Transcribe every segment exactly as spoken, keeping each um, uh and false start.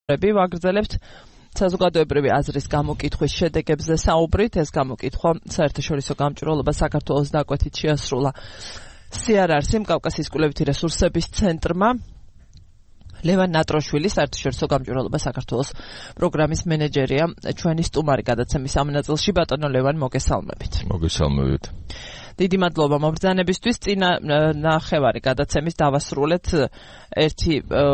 ვაგრძელებთ საზოგადოებრივი აზრის გამოკითხვის შედეგებზე საუბრით. ეს გამოკითხვა საერთაშორისო გამჭვირვალობა საქართველოს დაკვეთით შეასრულა სიარარსიმ კავკასიის კვლევითი რესურსების ცენტრმა. ლევან ნატროშვილი, საერთაშორისო გამჭვირვალობა საქართველოს პროგრამის მენეჯერია, ჩვენი სტუმარი გადაცემის ამ ნაწილში. ბატონო ლევან, მოგესალმებით. მოგესალმებით. დიდი მადლობა მობრძანებისთვის. წინა ნახევარი გადაცემის დავასრულეთ ერთი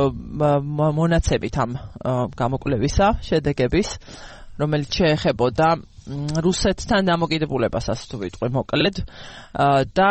მონაცემით ამ გამოკვლევისა შედეგების, რომელიც შეეხებოდა რუსეთთან დამოკიდებულებას, ასე თუ ვიტყვი მოკლედ, და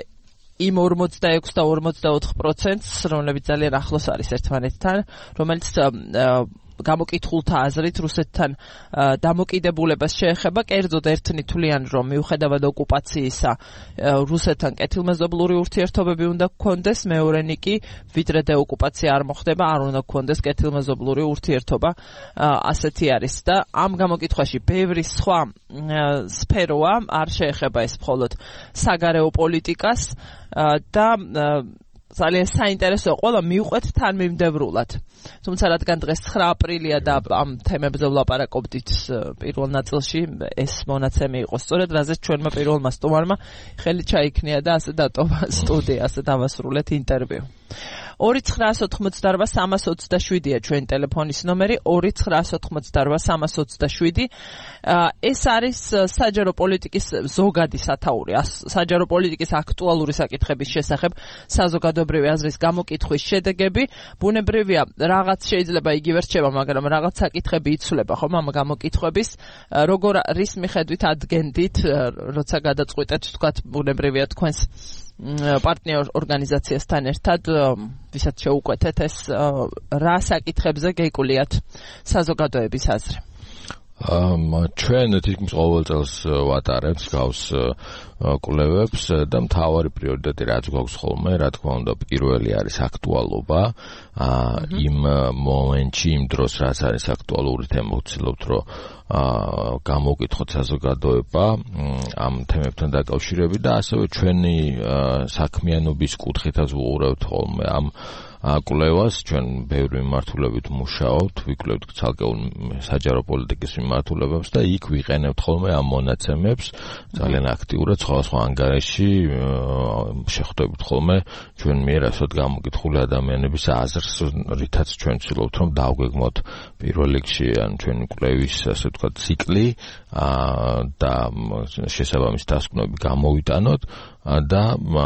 იმ ორმოცდაექვსი და ორმოცდაოთხ პროცენტს, რომლებიც ძალიან ახლოს არის ერთმანეთთან, რომელიც გამოკითხულთა აზრით რუსეთთან დამოკიდებულებას შეეხება. კერძოდ ერთნითვლიან, რომ მიუხედავად ოკუპაციისა რუსეთთან კეთილმეზობლური ურთიერთობები უნდა გქონდეს, მეორენი კი ვიდრე დეოკუპაცია არ მოხდება, არ უნდა გქონდეს კეთილმეზობლური ურთიერთობა. ასეთი არის და ამ გამოკითხვაში ბევრი სხვა სფეროა, არ შეეხება ეს მხოლოდ საგარეო პოლიტიკას და ძალიან საინტერესოა, ყველა მივყვეთ თანმიმდევრულად. თუმცა რადგან დღეს ცხრა აპრილია და ამ თემებზე ვლაპარაკობდით პირველ ნაწილში, ეს მონაცემი იყო სწორედ, რაზეც ჩვენმა პირველმა სტუმარმა ხელი ჩაიქნია და ასე დატოვა სტუდია, ასე დავასრულეთ ინტერვიუ. ორი ცხრაას ოთხმოცდარვა სამას ოცდაშვიდია ჩვენი ტელეფონის ნომერი, ორი ცხრაას ოთხმოცდარვა სამას ოცდაშვიდი. ეს არის საჯარო პოლიტიკის ზოგადი სათაური, საჯარო პოლიტიკის აქტუალური საკითხების შესახებ საზოგადოებრივი აზრის გამოკითხვის შედეგები. ბუნებრივია, რაღაც შეიძლება იგივე რჩება, მაგრამ რაღაც საკითხები იცვლება ხომ ამ გამოკითხვების, როგორ რის მიხედვით ადგენდით, როცა გადაწყვიტეთ, თქვათ, ბუნებრივია თქვენს პარტნიორ ორგანიზაციასთან ერთად, ვისაც შეუკვეთეთ ეს, რა საკითხებზე გეკულიათ საზოგადოების აზრი? ჩვენ თითქმის ყოველ წელს ვატარებთ გავს კვლევებს და მთავარი პრიორიტეტი რაც გვაქვს ხოლმე, რა თქმა უნდა, პირველი არის აქტუალობა. იმ მომენტში, იმ დროს, რაც არის აქტუალური თემა, ვცდილობთ, რომ გამოვკითხოთ საზოგადოება ამ თემებთან დაკავშირებით და ასევე ჩვენი საქმიანობის კუთხითაც ვუყურებთ ხოლმე ამ კვლევას. ჩვენ ბევრი მიმართულებით მუშაობთ, ვიკვლევთ ცალკეულ საჯარო პოლიტიკის მიმართულებებს და იქ ვიყენებთ ხოლმე ამ მონაცემებს ძალიან აქტიურად სხვადასხვა ანგარიში შეხვდებით ხოლმე ჩვენ მიერ ასეთ გამოკითხული ადამიანების აზრს, რითაც ჩვენ ვცდილობთ, რომ დავგეგმოთ პირველ რიგში ან ჩვენი კვლევის, ასე ვთქვათ, ციკლი და შესაბამისი დასკვნები გამოვიტანოთ და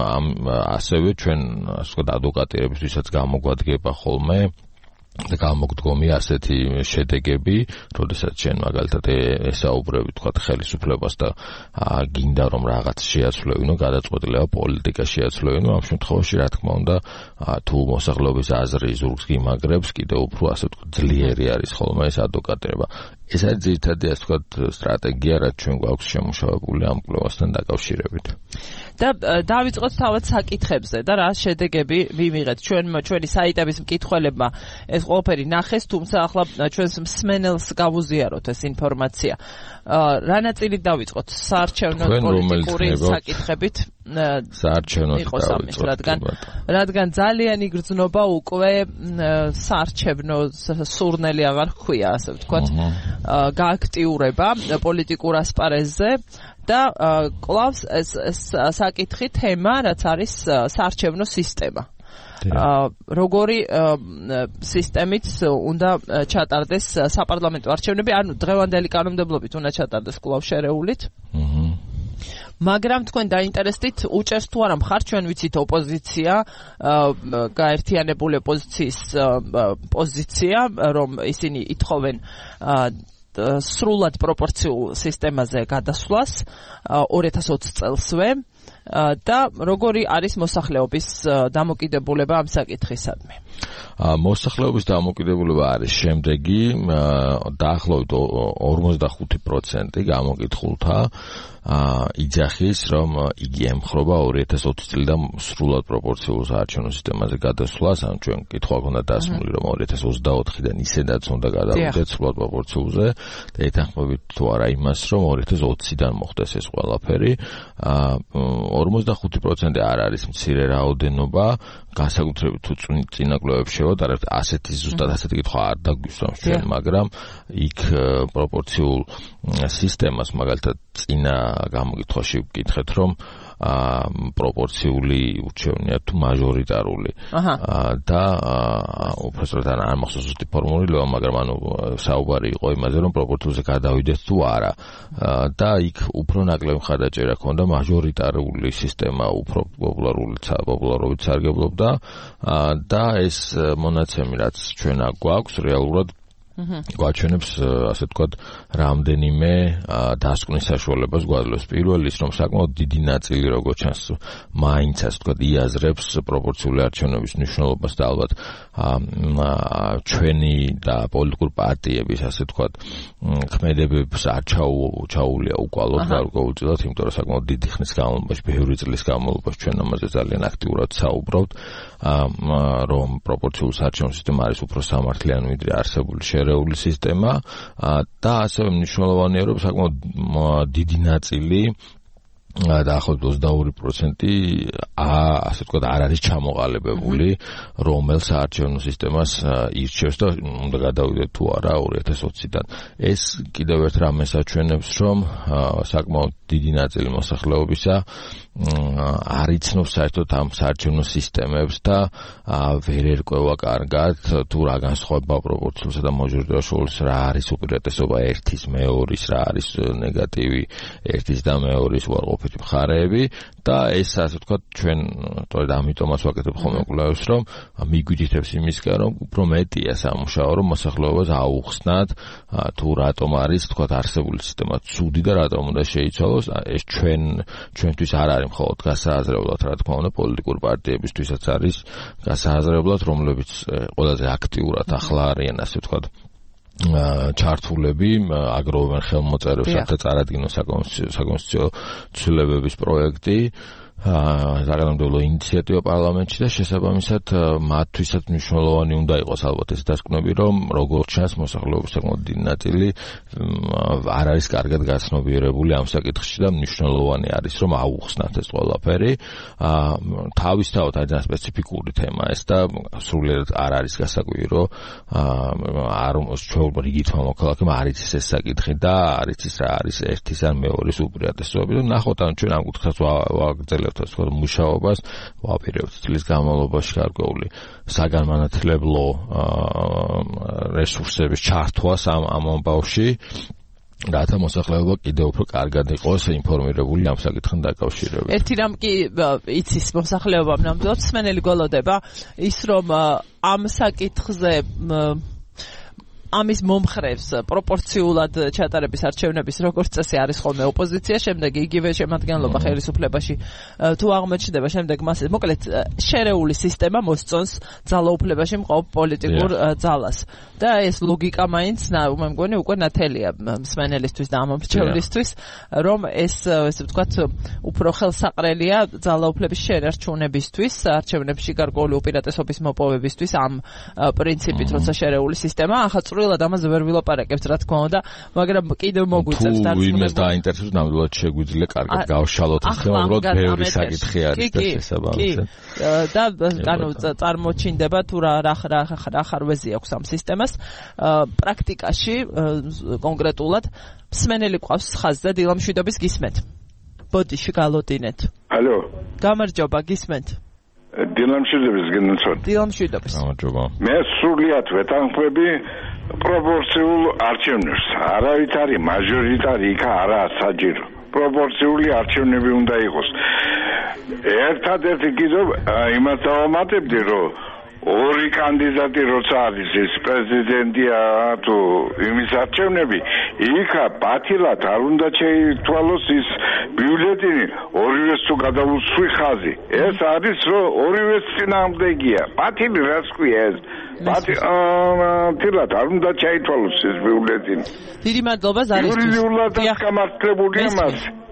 ასევე ჩვენ, ასე ვთქვათ, ადვოკატირებისთვისაც გამოგვადგება ხოლმე და გამოგდგომია ასეთი შედეგები, როდესაც ჩვენ მაგალითად ესაუბრები, თქვათ, ხელისუფლებას და გინდა რომ რაღაც შეაცვლევინო, გადაწყვეტილება პოლიტიკა შეაცვლევინო, ამ შემთხვევაში რა თქმა უნდა, თუ მოსახლეობის აზრი ზურგს გიმაგრებს, კიდევ უფრო, ასე ვთქვათ, ძლიერი არის ხოლმე ეს ადვოკატირება. ეს არის ძირითადი, ასე ვთქვათ, სტრატეგია, რაც ჩვენ გვაქვს შემუშავებული ამ კვლევასთან დაკავშირებით. და დავიწყოთ თავად საკითხებზე და რა შედეგები ვიმიღეთ. ჩვენ ჩვენი საიტების მკითხველებმა ეს ყველაფერი ნახეს, თუმცა ახლა ჩვენს მსმენელს გავუზიაროთ ეს ინფორმაცია. რა ნაწილით დავიწყოთ? საარჩევნო პოლიტიკური საკითხებით საარჩევნოდ დავიწყოთ, რადგან რადგან ძალიან იგრძნობა უკვე საარჩევნო სურნელი აღარ ჰქვია, ასე ვთქვათ, გააქტიურება პოლიტიკურ ასპარეზზე. და კლავს ეს საკითხი თემა, რაც არის საარჩევნო სისტემა. როგორი სისტემით უნდა ჩატარდეს საპარლამენტო არჩევნები, ანუ დღევანდელი კანონმდებლობით უნდა ჩატარდეს კვლავ შერეულით. მაგრამ თქვენ დაინტერესდით, უჭერს თუ არა მხარ, ჩვენ ვიცით ოპოზიცია, გაერთიანებული ოპოზიციის პოზიცია, რომ ისინი ითხოვენ სრულად პროპორციულ სისტემაზე გადასვლას ორი ათას ოცი წელსვე და როგორი არის მოსახლეობის დამოკიდებულება ამ საკითხისადმი? მოსახლეობის დამოკიდებულება არის შემდეგი, დაახლოებით ორმოცდახუთი პროცენტი გამოკითხულთა იძახის, რომ იგი ემხრობა ორი ათას ოცი წლიდან სრულად პროპორციულ საარჩევნო სისტემაზე გადასვლას, ან ჩვენ კითხვა გქონდა დასმული, რომ ორი ათას ოცდაოთხიდან ისედაც უნდა გადავიდეთ სრულად პროპორციულზე და ეთანხმებით თუ არა იმას, რომ ორი ათას ოციდან მოხდეს ეს ყველაფერი. ორმოცდახუთი პროცენტი არ არის მცირე რაოდენობა, განსაკუთრებით თუ წინა კვლევებს შევატარებთ, ასეთი ზუსტად ასეთი კითხვა არ დაგვისვამს ჩვენ, მაგრამ იქ პროპორციულ სისტემას მაგალითად წინა გამოკითხვაში ვკითხეთ, რომ აა პროპორციული ურჩევნია თუ მაჟორიტარული. და უბრალოდ არ მახსოვს ზუსტი ფორმულირება, მაგრამ ანუ საუბარი იყო იმაზე, რომ პროპორციულზე გადავიდეთ თუ არა. და იქ უფრო ნაკლები მხარდაჭერა ჰქონდა მაჟორიტარული სისტემა, უფრო პოპულარული პოპულარობით სარგებლობდა და ეს მონაცემი რაც ჩვენ გვაქვს რეალურად გვაჩვენებს ასე ვთქვათ რამდენიმე დასკვნის საშუალებას გვაძლევს. პირველი ის რომ საკმაოდ დიდი ნაწილი როგორც ჩანს მაინც ასე ვთქვათ იაზრებს პროპორციული არჩევნების მნიშვნელობას და ალბათ ჩვენი და პოლიტიკური პარტიების ასე ვთქვათ ქმედებებს არ ჩაუულია უკვალოდ გარკვეულწილად, იმიტომ რომ საკმაოდ დიდი ხნის განმავლობაში, ბევრი წლის განმავლობაში ჩვენ ამაზე ძალიან აქტიურად საუბრობთ, რომ პროპორციული საარჩევნო სისტემა არის უფრო სამართლიანი ვიდრე არსებული შერეული სისტემა და ასევე მნიშვნელოვანია რომ საკმაოდ დიდი ნაწილი დაახლოებით ოცდაორი პროცენტი ასე ვთქვათ არ არის ჩამოყალიბებული, რომელ საარჩევნო სისტემას ირჩევს და უნდა გადავიდეთ თუ არა ორი ათას ოციდან. ეს კიდევ ერთ რამეს აჩვენებს, რომ საკმაოდ დიდი ნაწილი მოსახლეობისა არ იცნობს საერთოდ ამ საარჩევნო სისტემებს და ვერ ერკვევა კარგად თუ რა განსხვავება პროპორციულსა და მაჟორიტარულ შორის, რა არის უპირატესობა ერთის, მეორის, რა არის ნეგატივი ერთის და მეორის უარყოფითი მხარეები და ეს ასე ვთქვათ ჩვენ სწორედ ამიტომაც ვაკეთებ ხოლმე კვლევებს, რომ მიგვიჯითებს იმისგან, რომ უფრო მეტია სამუშაო, რომ მოსახლეობას აუხსნათ თუ რატომ არის ვთქვათ არსებული სისტემა ცუდი და რატომ უნდა შეიცვალოს. ეს ჩვენ ჩვენთვის არ არის მხოლოდ გასააზრებლად, რა თქმა უნდა, პოლიტიკური პარტიებისთვისაც არის გასააზრებლად, რომლებიც ყველაზე აქტიურად ახლა არიან ასე ვთქვათ ჩართულები, აგროვებენ ხელმოწერებს, რათა წარადგინონ საკონსტიტუციო ცვლილებების პროექტი, საკანონმდებლო ინიციატივა პარლამენტში და შესაბამისად მათთვისაც მნიშვნელოვანი უნდა იყოს ალბათ ეს დასკვნები, რომ როგორც ჩანს მოსახლეობის საკმაოდ დიდი ნაწილი არ არის კარგად გაცნობიერებული ამ საკითხში და მნიშვნელოვანი არის რომ აუხსნათ ეს ყველაფერი. თავისთავად არის ძალიან სპეციფიკური თემა ეს და სრულიად არ არის გასაკვირი, არ ჩვენ რიგით მოქალაქემ არ იცის ეს საკითხი და არ იცის რა არის ერთის ან მეორის უპირატესობები და ნახოთ ან ჩვენ ამ კუთხეს ვაგრძელებთ ასე ვთქვათ მუშაობას, ვაპირებთ წლის განმავლობაში გარკვეული საგანმანათლებლო რესურსების ჩართვას ამ ამბავში, რათა მოსახლეობა კიდევ უფრო კარგად იყოს ინფორმირებული ამ საკითხთან დაკავშირებით. ერთი რამ კი იცის მოსახლეობამ ნამდვილად მსმენელი გველოდება ის რომ ამ საკითხზე ამის მომხრევს პროპორციულად ჩატარების არჩევნების როგორც წესი არის ხოლმე ოპოზიცია, შემდეგ იგივე შემადგენლობა ხელისუფლებაში თუ აღმოჩნდება, შემდეგ მას მოკლედ შერეული სისტემა მოსწონს ძალაუფლებაში მყოფ პოლიტიკურ ძალას. და ეს ლოგიკა მაინც მე მგონი უკვე ნათელია მსმენელისთვის და ამომრჩევლისთვის, რომ ეს ესე ვთქვათ უფრო ხელსაყრელია ძალაუფლების შერარჩუნებისთვის, არჩევნებში გარკვეული უპირატესობის მოპოვებისთვის ამ პრინციპით, როცა შერეული სისტემა ახლა წვრილად ამაზე ვერ ვილაპარაკებთ, რა თქმა უნდა, მაგრამ კიდევ მოგვიწევს დარწმუნება. თუ იმას დაინტერესებს, ნამდვილად შეგვიძლია კარგად გავშალოთ ეს თემა, უბრალოდ ბევრი საკითხი არის და შესაბამისად. და ანუ წარმოჩინდება თუ რა რა რა ხარვეზი აქვს ამ სისტემას პრაქტიკაში კონკრეტულად მსმენელი ყავს ხაზზე დილამშვიდობის გისმენთ. ბოდიში გალოდინეთ. ალო. გამარჯობა, გისმენთ. დილამშვიდობის გენაცვლა. დილამშვიდობის. გამარჯობა. მე სრულიად ვეთანხმები პროპორციულ არჩევნებს. არავითარი მაჟორიტარი იქ არაა საჭირო. პროპორციული არჩევნები უნდა იყოს. ერთადერთი კიდევ იმას დავამატებდი, რომ ორი კანდიდატი როცა არის ეს პრეზიდენტია თუ იმის არჩევნები, იქ ბათილად არ უნდა შეითვალოს ის ბიულეტენი, ორივეს თუ გადაუსვი ხაზი. ეს არის რომ ორივეს წინააღმდეგია. ბათილი რას ქვია ეს? ბათილად არ უნდა შეითვალოს ეს ბიულეტენი. დიდი მადლობა ზარისთვის. იურიდიულად გამართლებულია მას.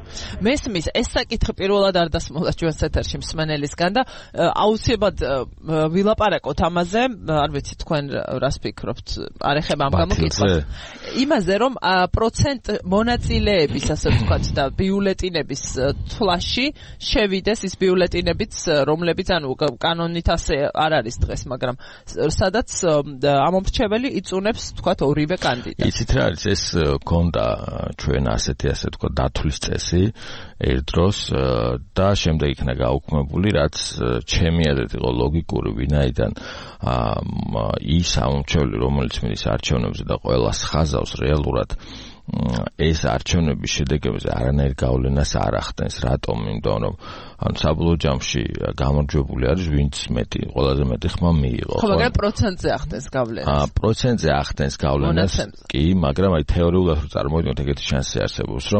მესმის ეს საკითხი პირველად არ დასმოლა ჩვენს ეთერში მსმენელისგან და აუცილებლად ვილაპარაკოთ ამაზე, არ ვიცი თქვენ რას ფიქრობთ, არ ეხება ამ გამოკითხვას. იმაზე რომ პროცენტ მონაწილეების ასე ვთქვათ და ბიულეტინების თვლაში შევიდეს ის ბიულეტინებიც, რომლებიც ანუ კანონით ასე არ არის დღეს, მაგრამ სადაც ამომრჩეველი იწუნებს ვთქვათ ორივე კანდიდატს. იცით რა არის ეს გონდა ჩვენ ასეთი ასე ვთქვათ დათვლის წესი ერთ დროს და შემდეგ იქნა გაუქმებული, რაც ჩემი აზრით იყო ლოგიკური, ვინაიდან ის ამომრჩეველი, რომელიც მიდის არჩევნებზე და ყველას ხაზავს რეალურად ეს არჩევნების შედეგებზე არანაირ გავლენას არ ახდენს. რატომ? იმიტომ რომ ანუ საბოლოო ჯამში გამარჯვებული არის ვინც მეტი, ყველაზე მეტი ხმა მიიღო. ხო, მაგრამ პროცენტზე ახდენს გავლენას. აა, პროცენტზე ახდენს გავლენას. კი, მაგრამ აი თეორიულად რო წარმოვიდგინოთ, ეგეთი შანსი არსებობს, რომ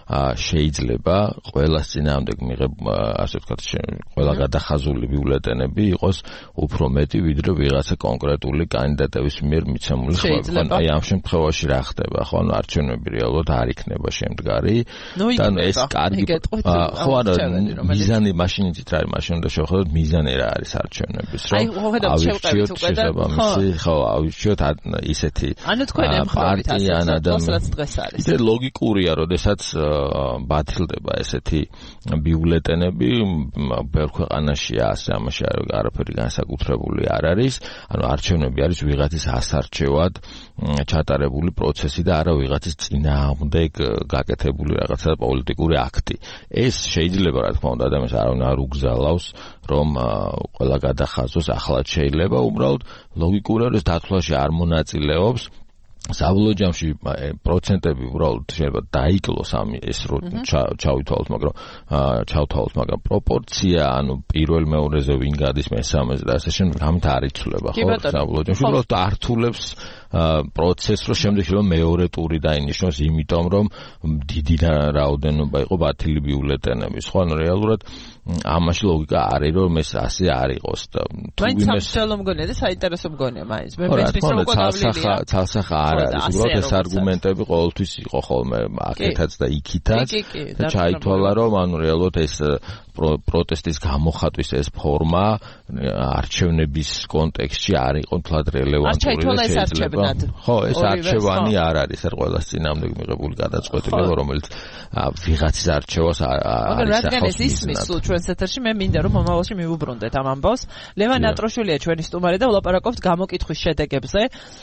შეიძლება ყველას წინააღმდეგ მიღებ, ასე ვთქვათ, ყველა გადახაზული ბიულეტენები იყოს უფრო მეტი, ვიდრე ვიღაცა კონკრეტული კანდიდატების მიერ მიცემული ხმა. აი ამ შემთხვევაში რა ხდება? ხო, ანუ არჩევნები რეალურად არ იქნება შემდგარი და ეს კარგი ხო არა მიზანი მაშინ იცით რა არის, მაშინ უნდა შევხედოთ მიზანი რა არის არჩევნების, რომ ავირჩიოთ შესაბამისი, ხო, ავირჩიოთ ისეთი პარტია ან ადამიანი. ეს ლოგიკურია, როდესაც ბათილდება ესეთი ბიულეტენები, ბევრ ქვეყანაშია ასე, ამაში არაფერი განსაკუთრებული არ არის, ანუ არჩევნები არის ვიღაცის ასარჩევად ჩატარებული პროცესი და არა ვიღაცის წინააღმდეგ გაკეთებული რაღაცა პოლიტიკური აქტი. ეს შეიძლება რა თქმა უნდა ადამიანს არავინ არ უგზალავს, რომ ყველა გადახაზოს, ახლად შეიძლება უბრალოდ ლოგიკურად ეს დათვლაში არ მონაწილეობს. საბოლოო ჯამში პროცენტები უბრალოდ შეიძლება დაიკლოს ამ ეს რო ჩავითვალოთ, მაგრამ ჩავთვალოთ, მაგრამ პროპორცია, ანუ პირველ მეორეზე ვინ გადის მესამეზე და ასე შემდეგ ამით არ იცვლება, ხო? საბოლოო ჯამში უბრალოდ ართულებს პროცესს, რომ შემდეგ შეიძლება მეორე ტური დაინიშნოს, იმიტომ რომ დიდი რაოდენობა იყო ბათილი ბიულეტენების, ხო? ანუ რეალურად ამაში ლოგიკა არის, რომ ეს ასე არ იყოს და თუ ვინმე სამშობლო მგონია და საინტერესო მგონია მაინც. მე მესმის რომ უკვე გავლილია. ცალსახა არ არის, უბრალოდ ეს არგუმენტები ყოველთვის იყო ხოლმე აქეთაც და იქითაც და ჩაითვალა, რომ ანუ რეალურად ეს პროტესტის გამოხატვის ეს ფორმა არჩევნების კონტექსტში არ იყო თლად რელევანტური და შეიძლება ხო, ეს არჩევანი არ არის, ეს ყველას წინააღმდეგ მიღებული გადაწყვეტილება, რომელიც ვიღაცის არჩევას არის ახავს ისმის სულ ჩვენს ეთერში. მე მინდა რომ მომავალში მივუბრუნდეთ ამ ამბავს. ლევან ნატროშვილია ჩვენი სტუმარი და ვლაპარაკობთ გამოკითხვის შედეგებზე,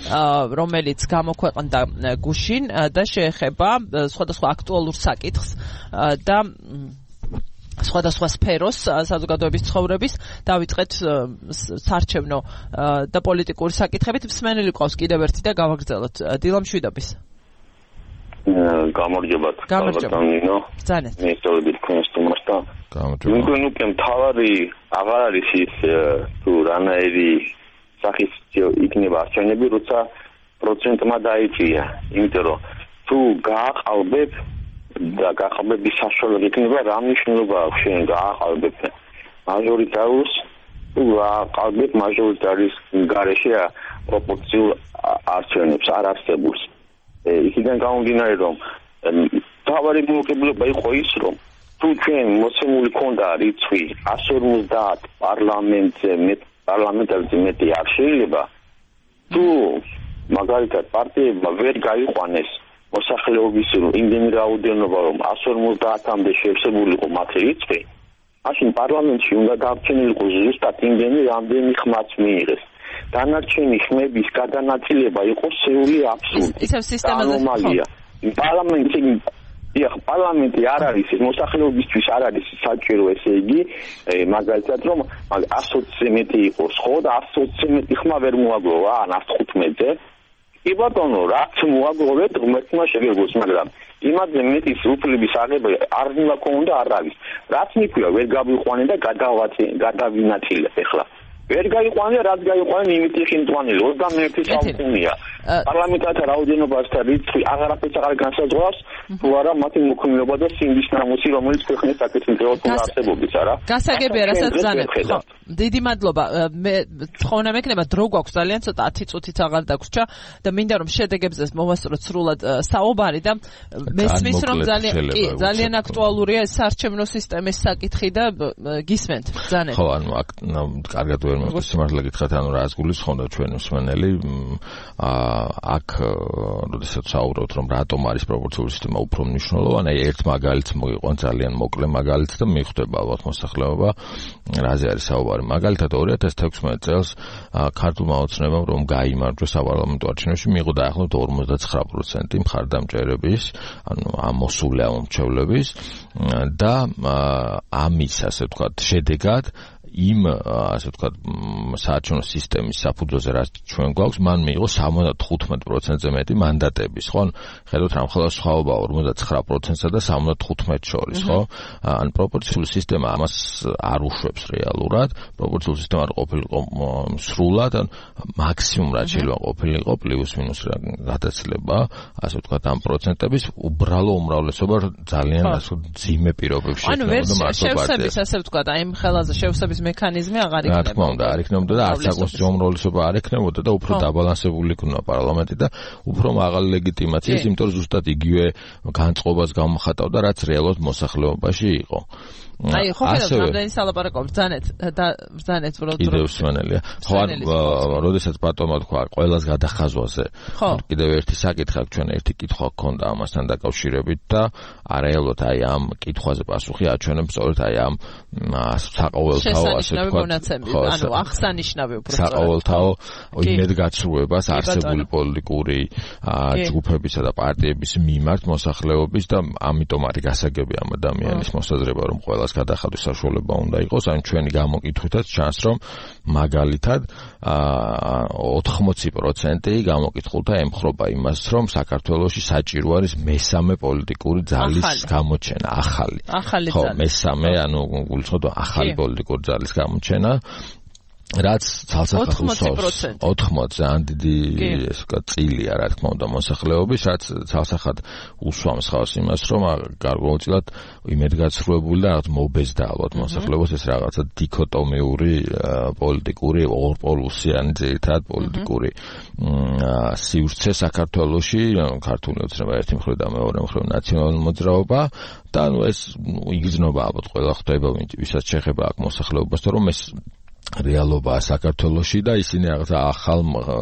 რომელიც გამოქვეყნდა გუშინ და შეეხება სხვადასხვა აქტუალურ საკითხს და სხვადასხვა სფეროს საზოგადოების ცხოვრების. დავიწყეთ საარჩევნო და პოლიტიკური საკითხებით. მსმენელი ყავს კიდევ ერთი და გავაგრძელოთ. დილამ შვიდობის. გამარჯობათ. გამარჯობა. ძალიან. მე სწორედ თქვენ სტუმართა. გამარჯობა. ნუ ნუ კემ თავარი აღარ არის ის თუ რანაირი სახის იქნება არჩევნები, როცა პროცენტმა დაიწია. იმიტომ რომ თუ გააყალბებ და გაყალბების საშუალება იქნება, რა მნიშვნელობა აქვს შენ გააყალბებ მაჟორიტარს, თუ გააყალბებ მაჟორიტარის გარეშე პროპორციულ არჩევნებს არ არსებობს. იქიდან გამომდინარე, რომ თავარი მოკებლობა იყო ის, რომ თუ ჩვენ მოცემული ქონდა რიცხვი εκατს ორმოცდაათ პარლამენტზე მეტ პარლამენტარზე მეტი არ შეიძლება, თუ მაგალითად პარტიებმა ვერ გაიყვანეს მოსახლეობის იმდენი რაოდენობა, რომ εκατს ორმოცდაათამდე შევსებულიყო მათი რიცხვი, მაშინ პარლამენტში უნდა დარჩენილიყო ზუსტად იმდენი, რამდენი ხმაც მიიღეს. დანარჩენი ხმების გადანაწილება იყო სეული აბსურდი. ისევ სისტემაზე ანომალია. პარლამენტი ეხ პარლამენტი არ არის მოსახლეობისთვის არ არის საჭირო, ესე იგი მაგალითად რომ εκατს ოცდაათზე მეტი იყოს, ხო და εκατს ოცდაათზე მეტი ხმა ვერ მოაგროვა ან εκατს თხუთმეტზე. კი ბატონო, რაც მოაგროვეთ, ღმერთმა შეგეგოს, მაგრამ იმაზე მეტის უფლების აღება არ უნდა ქონდა არ არის. რაც მიქვია ვერ გავიყვანე და გადავინაწილებ ეხლა. ვერ გაიყვანე, რაც გაიყვანე იმითი ხინტვანილი ოცდამეერთი საუკუნეა. პარლამენტთან რაოდენობასთან რიცხვი აღარაფერს აღარ განსაზღვრავს, თუ არა მათი მოქმედება და სინდის ნამუსი, რომელიც ქვეყნის საკითხმდევოდ უნდა არსებობდეს, არა? გასაგებია, რასაც ბრძანეთ. ხო, დიდი მადლობა. მე თხოვნა მექნება, დრო გვაქვს ძალიან ცოტა ათი წუთით აღარ დაგვრჩა და მინდა რომ შედეგებზე მოვასწროთ სრულად საუბარი და მესმის რომ ძალიან კი, ძალიან აქტუალურია ეს საარჩევნო სისტემის საკითხი და გისმენთ, ბრძანეთ. ხო, ანუ აქ კარგად ვერ მოგწონს სიმართლე გითხრათ, ანუ რას გულისხმობდა ჩვენი მსმენელი, აქ როდესაც საუბრობთ რომ რატომ არის პროპორციული სისტემა უფრო მნიშვნელოვანი, აი ერთ მაგალითს მოგიყვან ძალიან მოკლე მაგალითს და მიხვდება ალბათ მოსახლეობა რაზე არის საუბარი. მაგალითად ორი ათას თექვსმეტ წელს ქართულმა ოცნებამ რომ გაიმარჯვა საპარლამენტო არჩევნებში მიიღო დაახლოებით ორმოცდაცხრა პროცენტი მხარდამჭერების, ანუ ამოსული ამომრჩევლების და ამის ასე ვთქვათ შედეგად იმ ასე ვთქვათ საარჩევნო სისტემის საფუძველზე რაც ჩვენ გვაქვს, მან მიიღო სამოცდათხუთმეტ პროცენტზე მეტი მანდატების, ხო? ხედავთ რამ ხელა სხვაობა ორმოცდაცხრა პროცენტსა და სამოცდათხუთმეტ შორის, ხო? ან პროპორციული სისტემა ამას არ უშვებს რეალურად. პროპორციული სისტემა არ ყოფილიყო სრულად, ან მაქსიმუმ რაც შეიძლება ყოფილიყო პლუს მინუს გადაცილება, ასე ვთქვათ ამ პროცენტების უბრალო უმრავლესობა ძალიან ასე ძიმე პირობებში ანუ ვერ შევსების ასე ვთქვათ, აი იმ ხელაზე შევსების მექანიზმი აღარ იქნება. რა თქმა უნდა, არ იქნებოდა და არც საკონსტიტუციო უმრავლესობა არ იქნებოდა და უფრო დაბალანსებული იქნება პარლამენტი და უფრო მაღალი ლეგიტიმაციას, იმიტომ რომ ზუსტად იგივე განწყობას გამოხატავდა, რაც რეალურად მოსახლეობაში იყო. აი, ხო ხედავთ, რამდენი სალაპარაკო ბრძანეთ და ბრძანეთ რო კიდევ მსმენელია. ხო, როდესაც ბატონმა თქვა ყველას გადახაზვაზე, კიდევ ერთი საკითხი აქვს, ჩვენ ერთი კითხვა გქონდა ამასთან დაკავშირებით და რეალურად აი ამ კითხვაზე პასუხი აჩვენებს სწორედ აი ამ საყოველთაო ასე ვთქვათ, ანუ აღსანიშნავი უფრო სწორად. საყოველთაო იმედგაცრუებას არსებული პოლიტიკური ჯგუფებისა და პარტიების მიმართ მოსახლეობის და ამიტომ არის გასაგები ამ ადამიანის მოსაზრება, რომ ყველას გადახადვის საშუალება უნდა იყოს, ან ჩვენი გამოკითხვითაც ჩანს, რომ მაგალითად ოთხმოცი პროცენტი გამოკითხულთა ემხრობა იმას, რომ საქართველოში საჭირო არის მესამე პოლიტიკური ძალის გამოჩენა, ახალი. ხო, მესამე, ანუ გულისხმობ ახალი პოლიტიკური ძალის გამოჩენა. რაც ცალსახად უსვამს ოთხმოცი ძალიან დიდი ესე ვთქვათ წილია რა თქმა უნდა მოსახლეობის, რაც ცალსახად უსვამს ხავს იმას, რომ გარკვეულწილად იმედგაცრუებული და რაღაც მობეზდა ალბათ მოსახლეობას ეს რაღაცა დიქოტომიური პოლიტიკური ორპოლუსიანი ძირითადად პოლიტიკური სივრცე საქართველოში, ქართული ოცნება ერთი მხრივ და მეორე მხრივ ნაციონალური მოძრაობა და ანუ ეს იგრძნობა ალბათ ყველა ხდება, ვისაც შეხება აქ მოსახლეობას, რომ ეს რეალობაა საქართველოში და ისინი რაღაცა ახალ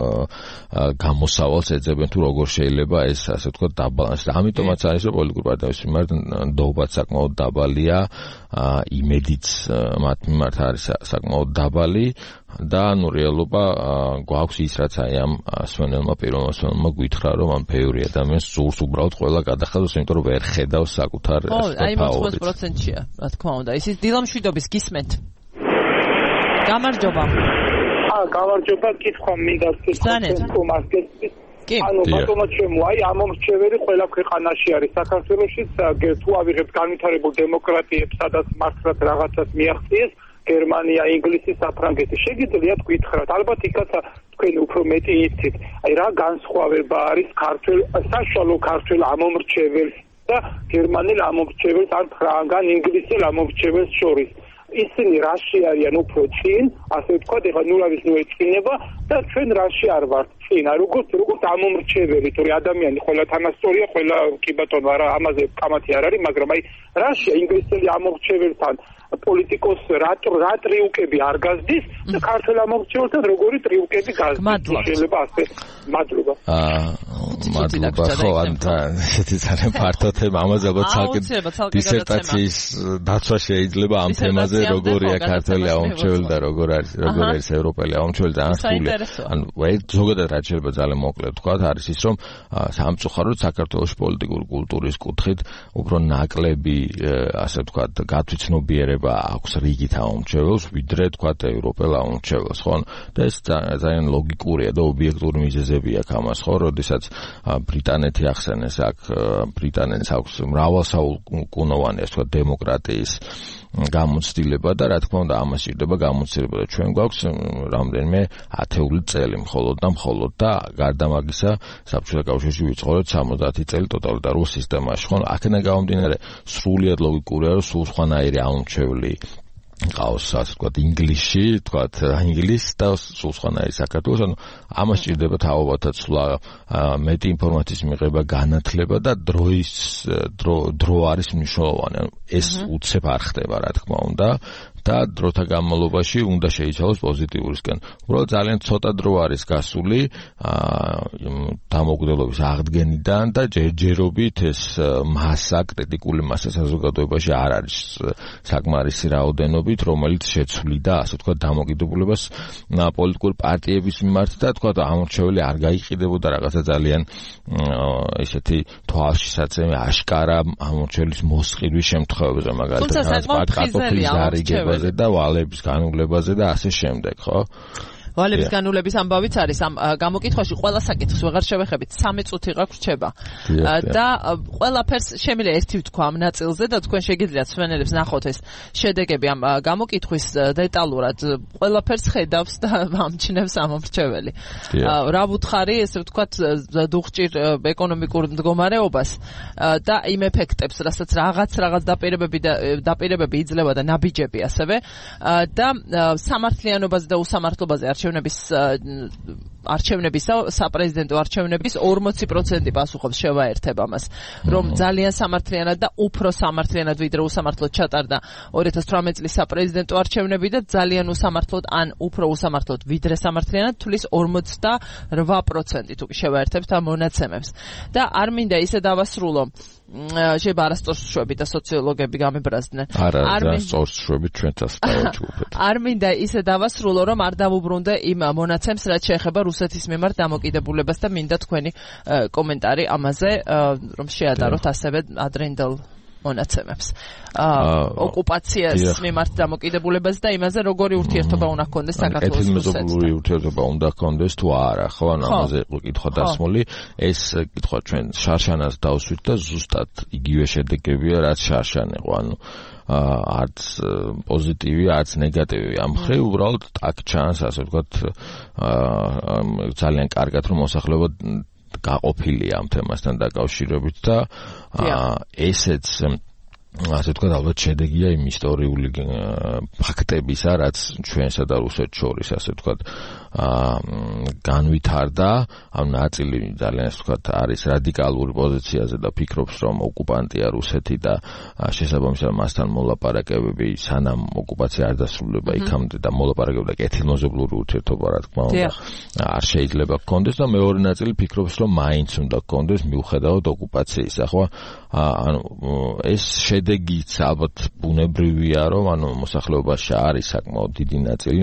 გამოსავალს ეძებენ თუ როგორ შეიძლება ეს ასე ვთქვათ დაბალანსდა. ამიტომაც არის რომ პოლიტიკური პარტიების მიმართ ნდობაც საკმაოდ დაბალია, იმედიც მათ მიმართ არის საკმაოდ დაბალი და ანუ რეალობა გვაქვს ის რაც აი ამ სვენელმა პირველმა სვენელმა გითხრა რომ ამ ბევრი ადამიანს სურს უბრალოდ ყველა გადახადოს, იმიტომ რომ ვერ ხედავს საკუთარ ფაორიტს. აი ოთხმოცი პროცენტია რა თქმა უნდა. ისიც დილამშვიდობის გისმენთ. გამარჯობა. აა, გამარჯობა, კითხვა მინდა გქონდეს. კი. ანუ ბატონო ჩემო, აი ამ მომრჩეველი ყველა ქვეყანაში არის. საქართველოში თუ ავიღებთ განვითარებულ დემოკრატიებს, სადაც მართლაც რაღაცას მიაღწიეს, გერმანია, ინგლისი, საფრანგეთი. შეგიძლიათ გითხრათ, ალბათ იქაც თქვენ უფრო მეტი იცით. აი რა განსხვავება არის ქართულ საშუალო ქართულ ამომრჩეველს და გერმანელ ამომრჩეველს ან ფრანგან ინგლისელ ამომრჩეველს შორის. ისინი რაში არიან უფრო წინ, ასე ვთქვათ, ეხლა ნულავის ნუ ეწყინება და ჩვენ რაში არ ვართ წინ, როგორც როგორც ამომრჩეველი, თორე ადამიანი ყველა თანასწორია, ყველა კი ბატონო, არა ამაზე კამათი არ არის, მაგრამ აი რაშია ინგლისელი ამომრჩეველთან პოლიტიკოს რა რა ტრიუკები არ გაზდის და ქართულ ამომრჩეველთან როგორი ტრიუკები გაზდის. შეიძლება ასე. მადლობა. აა მადლობა. ხო, ანთა ესეთი ძალიან ფართო თემა, ამაზე ალბათ ცალკე დისერტაციის დაცვა შეიძლება ამ თემაზე, როგორია ქართული ამომრჩეველი და როგორ არის როგორ არის ევროპელი ამომრჩეველი და ასული. ანუ ზოგადად რაც შეიძლება ძალიან მოკლედ თქვა, არის ის, რომ სამწუხაროდ საქართველოს პოლიტიკური კულტურის კუთხით უფრო ნაკლები ასე ვთქვათ გათვითცნობიერება აქვს რიგით ამომრჩეველს, ვიდრე თქვათ ევროპელ ამომრჩეველს, ხო? და ეს ძალიან ლოგიკურია და ობიექტური მიზეზები აქვს ამას, ხო? როდესაც ბრიტანეთი ახსენეს, აქ ბრიტანეთს აქვს მრავალსაუკუნოვანი, ასე ვთქვათ, დემოკრატიის გამოცდილება და რა თქმა უნდა ამას ჭირდება გამოცდილება და ჩვენ გვაქვს რამდენიმე ათეული წელი მხოლოდ და მხოლოდ და გარდა მაგისა საბჭოთა კავშირში ვიცხოვრეთ სამოცდაათი წელი ტოტალიტარულ სისტემაში ხო აქედან გამომდინარე სრულიად ლოგიკურია რომ სულ სხვანაირი ამორჩეული ყავს ასე ვთქვათ ინგლისში ვთქვათ ინგლისს და სულ სხვანაირი საქართველოს ანუ ამას ჭირდება თაობათა ცვლა მეტი ინფორმაციის მიღება განათლება და დროის დრო არის მნიშვნელოვანი ანუ ეს უცებ არ ხდება რა თქმა უნდა და დროთა განმავლობაში უნდა შეიცვალოს პოზიტიურისკენ. უბრალოდ ძალიან ცოტა დრო არის გასული დამოუკიდებლობის აღდგენიდან და ჯერჯერობით ეს მასა, კრიტიკული მასა საზოგადოებაში არ არის საკმარისი რაოდენობით, რომელიც შეცვლიდა, ასე ვთქვათ, დამოუკიდებლობას პოლიტიკური პარტიების მიმართ და თქვა ამორჩეველი არ გაიყიდებოდა რაღაცა ძალიან ესეთი თვალშისაცემი აშკარა ამორჩევის მოსყიდვის შემთხვევებზე, მაგალითად, კარტოფილის გარიგებაზე და ვალების განულებაზე და ასე შემდეგ, ხო? ვალების განულების ამბავიც არის ამ გამოკითხვაში ყველა საკითხს ვეღარ შევეხებით სამი წუთი გაქვს რჩება და ყველაფერს შემიძლია ერთი ვთქვა ამ ნაწილზე და თქვენ შეგიძლიათ სვენელებს ნახოთ ეს შედეგები ამ გამოკითხვის დეტალურად ყველაფერს ხედავს და ამჩნევს ამორჩეველი რა ვუთხარი ესე ვთქვათ დუღჭირ ეკონომიკურ მდგომარეობას და იმ ეფექტებს რასაც რაღაც რაღაც დაპირებები და დაპირებები იძლევა და ნაბიჯები ასევე და სამართლიანობაზე და უსამართლობაზე არჩევნების არჩევნების საპრეზიდენტო არჩევნების ორმოცი პროცენტი პასუხობს შევაერთებ ამას რომ ძალიან სამართლიანად და უფრო სამართლიანად ვიდრე უსამართლოდ ჩატარდა ორი ათას თვრამეტი წლის საპრეზიდენტო არჩევნები და ძალიან უსამართლოდ ან უფრო უსამართლოდ ვიდრე სამართლიანად თulis ორმოცდაორვა პროცენტი თუ შევაერთებთ ამ მონაცემებს და არ მინდა ისე დავასრულო შეიძლება არასწორს შვები და სოციოლოგები გამებრაზდნენ. არა, არასწორს შვები ჩვენთას დავაჩუქეთ. არ მინდა ისე დავასრულო, რომ არ დავუბრუნდე იმ მონაცემს, რაც შეეხება რუსეთის მიმართ დამოკიდებულებას და მინდა თქვენი კომენტარი ამაზე, რომ შეადაროთ ასევე ადრინდელ მონაცემებს. ოკუპაციას მიმართ დამოკიდებულებას და იმაზე როგორი ურთიერთობა უნდა ჰქონდეს საქართველოს რუსეთთან. ეთნოგრაფიული ურთიერთობა უნდა ჰქონდეს თუ არა, ხო? ანუ ამაზე კითხვა დასმული. ეს კითხვა ჩვენ შარშანას დავსვით და ზუსტად იგივე შედეგებია, რაც შარშან იყო. ანუ არც პოზიტივი, არც ნეგატივი ამ ხრივ, უბრალოდ აქ ჩანს, ასე ვთქვათ, ძალიან კარგად რომ მოსახლეობა გაყოფილია ამ თემასთან დაკავშირებით და ესეც ასე ვთქვათ, ალბათ შედეგია იმ ისტორიული ფაქტებისა, რაც ჩვენსა და რუსეთს შორის, ასე ვთქვათ, განვითარდა, ამ ნაწილი ძალიან ასე ვთქვათ, არის რადიკალური პოზიციაზე და ფიქრობს, რომ ოკუპანტია რუსეთი და შესაბამისად მასთან მოლაპარაკებები, სანამ ოკუპაცია არ დასრულდება იქამდე და მოლაპარაკებები და კეთილმოზებლური ურთიერთობა, რა თქმა უნდა, არ შეიძლება გქონდეს და მეორე ნაწილი ფიქრობს, რომ მაინც უნდა გქონდეს მიუხედავად ოკუპაციისა, ხო? ანუ ეს შედეგიც ალბათ ბუნებრივია, რომ ანუ მოსახლეობაში არის საკმაოდ დიდი ნაწილი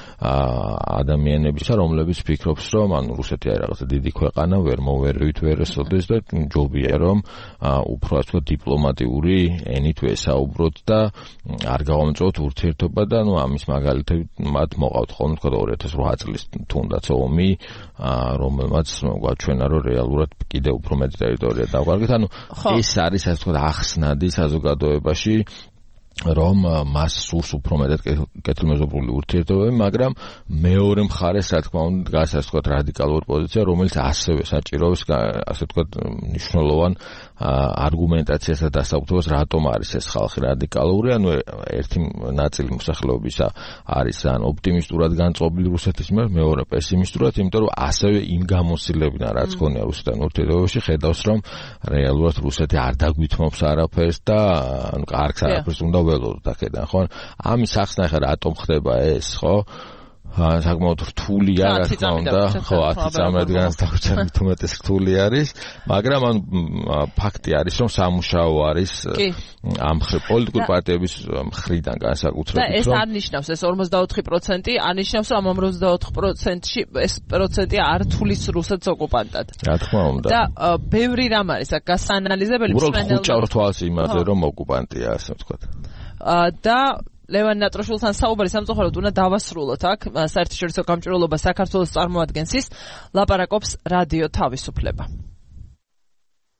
ადამიანებისა, რომლებიც ფიქრობს, რომ ანუ რუსეთი არის რაღაცა დიდი ქვეყანა, ვერ მოვერვით, ვერ ესოდეს და ჯობია, რომ უფრო ასე ვთქვათ, დიპლომატიური ენით ვესაუბროთ და არ გავამწვევთ ურთიერთობა და ნუ ამის მაგალითად მათ მოყავთ ხოლმე თქვა ორი ათას ოთხ წლის თუნდაც ომი, რომელმაც გვაჩვენა, რომ რეალურად კიდევ უფრო მეტი ტერიტორია დავყარგეთ, ანუ ეს არის ასე ვთქვათ ახსნადი საზოგადოებაში რომ მას სურს უფრო მეტად კეთილმეზობლური ურთიერთობები, მაგრამ მეორე მხარეს, რა თქმა უნდა, დგას ასე ვთქვათ რადიკალური პოზიცია, რომელიც ასევე საჭიროებს ასე ვთქვათ მნიშვნელოვან არგუმენტაციას და დასაბუთებას, რატომ არის ეს ხალხი რადიკალური, ანუ ერთი ნაწილი მოსახლეობისა არის ან ოპტიმისტურად განწყობილი რუსეთის მიმართ, მეორე პესიმისტურად, იმიტომ რომ ასევე იმ გამოცდილებიდან, რაც ქონია რუსეთთან ურთიერთობაში, ხედავს, რომ რეალურად რუსეთი არ დაგვითმობს არაფერს და ანუ კარგს არაფერს უნდა ველოდოთ აქედან, ხო? ამის ახსნა ხა რატომ ხდება ეს, ხო? საკმაოდ რთულია, რა თქმა უნდა, ხო, ათი წამებიდან დავჭერთ უმეტეს რთული არის, მაგრამ ან ფაქტი არის, რომ სამუშაო არის ამ პოლიტიკური პარტიების მხრიდან განსაკუთრებით, რომ და ეს არ ნიშნავს, ეს ორმოცდაოთხი პროცენტი არნიშნავს, რომ ამ ორმოცდაოთხ პროცენტში ეს პროცენტი არ თulis რუსეთს ოკუპანტად. რა თქმა უნდა. და ბევრი რამ არის აქ გასაანალიზებელი მსმენელთა. უბრალოდ ხუჭავს თვალს იმაზე, რომ ოკუპანტია, ასე ვთქვათ. და ლევან ნატროშვილთან საუბარი სამწუხაროდ უნდა დავასრულოთ აქ საერთაშორისო გამჭვირვალობა საქართველოს წარმოადგენს ის ლაპარაკობს რადიო თავისუფლება.